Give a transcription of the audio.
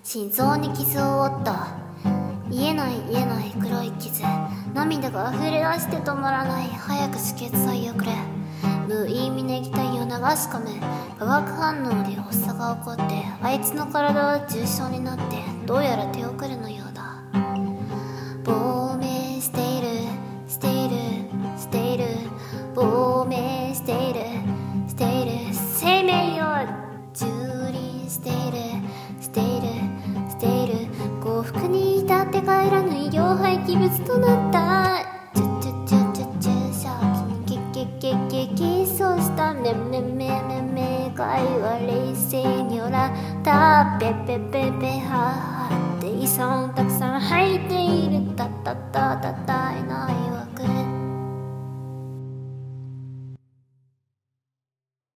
心臓に傷を負った。癒えない黒い傷。涙が溢れ出して止まらない。早く止血剤をくれ。無意味な液体を流し込む。化学反応で発作が起こって、あいつの体は重症になって、どうやら手遅れのようだ。亡命している亡命している生命を蹂躙している幸福に至って帰らぬ医療廃棄物となった。注射器にそうした会話冷静におらたペはって遺産たくさん入っているた